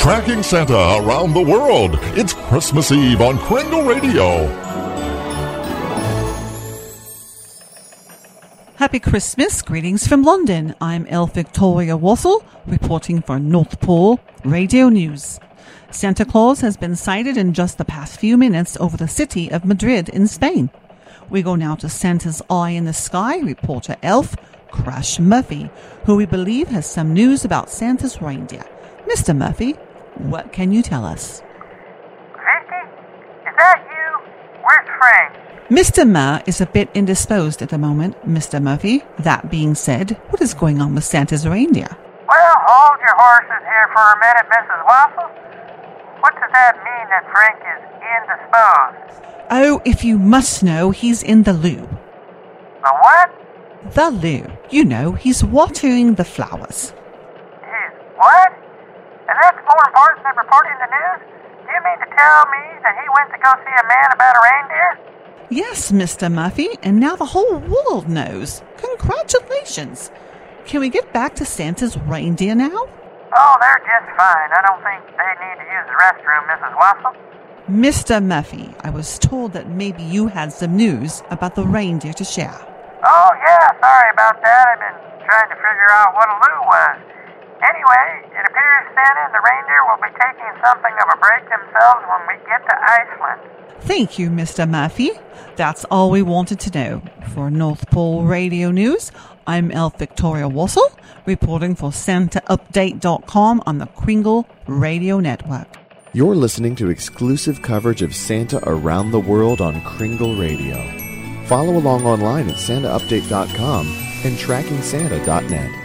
Tracking Santa around the world. It's Christmas Eve on Kringle Radio. Happy Christmas. Greetings from London. I'm Elf Victoria Wassel, reporting for North Pole Radio News. Santa Claus has been sighted in just the past few minutes over the city of Madrid in Spain. We go now to Santa's Eye in the Sky reporter Elf Crash Murphy, who we believe has some news about Santa's reindeer. Mr. Murphy, what can you tell us? Vicky, is that you? Where's Frank? Mr. Ma is a bit indisposed at the moment, Mr. Murphy. That being said, what is going on with Santa's reindeer? Well, hold your horses here for a minute, Mrs. Waffle. What does that mean that Frank is indisposed? Oh, if you must know, he's in the loo. The what? The loo. You know, he's watering the flowers. He's what? And that's more important than reporting the news? Do you mean to tell me that he went to go see a man about a reindeer? Yes, Mr. Murphy, and now the whole world knows. Congratulations. Can we get back to Santa's reindeer now? Oh, they're just fine. I don't think they need to use the restroom, Mrs. Waffle. Mr. Murphy, I was told that maybe you had some news about the reindeer to share. Oh, yeah, sorry about that. I've been trying to figure out what a loo was. Anyway, it appears Santa and the reindeer will be taking something of a break themselves when we get to Iceland. Thank you, Mr. Murphy. That's all we wanted to know. For North Pole Radio News, I'm Elf Victoria Wassel, reporting for SantaUpdate.com on the Kringle Radio Network. You're listening to exclusive coverage of Santa around the world on Kringle Radio. Follow along online at SantaUpdate.com and TrackingSanta.net.